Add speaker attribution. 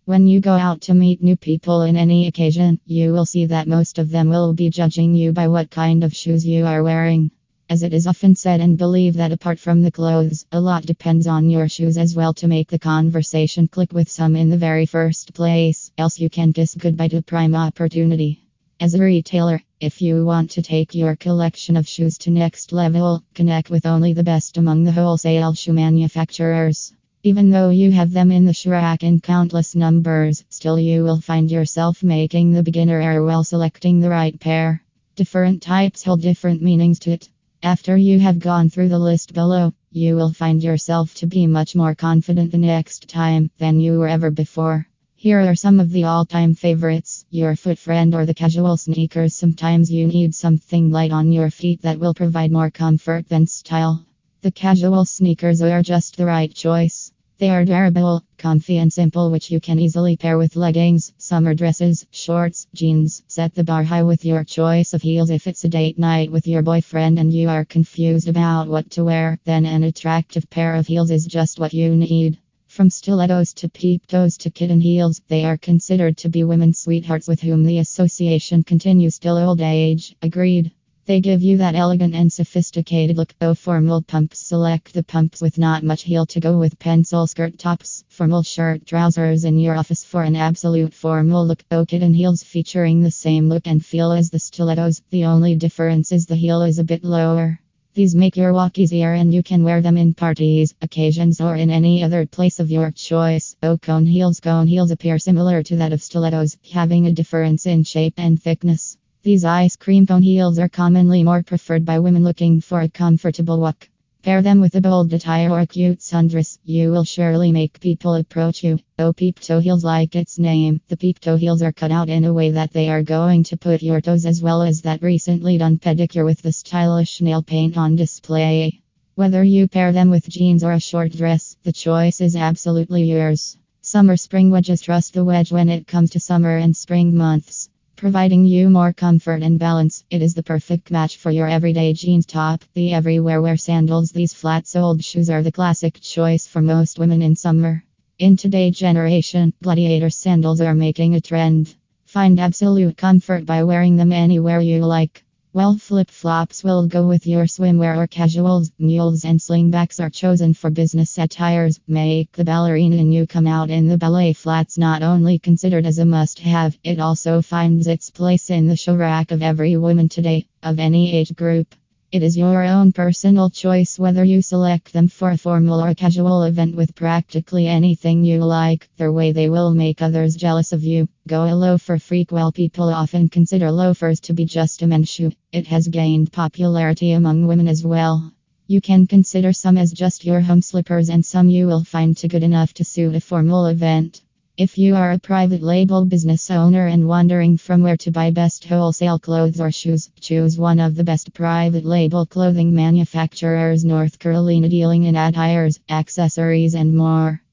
Speaker 1: When you go out to meet new people in any occasion, you will see that most of them will be judging you by what kind of shoes you are wearing. As it is often said and believed that apart from the clothes, a lot depends on your shoes as well to make the conversation click with some in the very first place, else you can kiss goodbye to prime opportunity. As a retailer, if you want to take your collection of shoes to next level, connect with only the best among the wholesale shoe manufacturers. Even though you have them in the shoe rack in countless numbers, still you will find yourself making the beginner error while selecting the right pair. Different types hold different meanings to it. After you have gone through the list below, you will find yourself to be much more confident the next time than you were ever before. Here are some of the all-time favorites: your foot friend or the casual sneakers. Sometimes you need something light on your feet that will provide more comfort than style. The casual sneakers are just the right choice. They are durable, comfy and simple, which you can easily pair with leggings, summer dresses, shorts, jeans. Set the bar high with your choice of heels. If it's a date night with your boyfriend and you are confused about what to wear, then an attractive pair of heels is just what you need. From stilettos to peep toes to kitten heels, they are considered to be women's sweethearts with whom the association continues till old age. Agreed. They give you that elegant and sophisticated look. Oh, formal pumps. Select the pumps with not much heel to go with pencil skirt tops, formal shirt, trousers in your office for an absolute formal look. Oh, kitten heels featuring the same look and feel as the stilettos. The only difference is the heel is a bit lower. These make your walk easier and you can wear them in parties, occasions, or in any other place of your choice. Oh, cone heels. Cone heels appear similar to that of stilettos, having a difference in shape and thickness. These ice cream cone heels are commonly more preferred by women looking for a comfortable walk. Pair them with a bold attire or a cute sundress. You will surely make people approach you. Oh, peep toe heels. Like its name, the peep toe heels are cut out in a way that they are going to put your toes as well as that recently done pedicure with the stylish nail paint on display. Whether you pair them with jeans or a short dress, the choice is absolutely yours. Summer spring wedges. Trust the wedge when it comes to summer and spring months. Providing you more comfort and balance, it is the perfect match for your everyday jeans top. The everywhere wear sandals. These flat-soled shoes are the classic choice for most women in summer. In today's generation, gladiator sandals are making a trend. Find absolute comfort by wearing them anywhere you like. Well, flip-flops will go with your swimwear or casuals. Mules and slingbacks are chosen for business attires. Make the ballerina in you come out in the ballet flats. Not only considered as a must-have, it also finds its place in the shoe rack of every woman today, of any age group. It is your own personal choice whether you select them for a formal or casual event with practically anything you like. Their way they will make others jealous of you. Go a loafer freak. While people often consider loafers to be just a men's shoe, it has gained popularity among women as well. You can consider some as just your home slippers and some you will find too good enough to suit a formal event. If you are a private label business owner and wondering from where to buy best wholesale clothes or shoes, choose one of the best private label clothing manufacturers North Carolina, dealing in attires, accessories and more.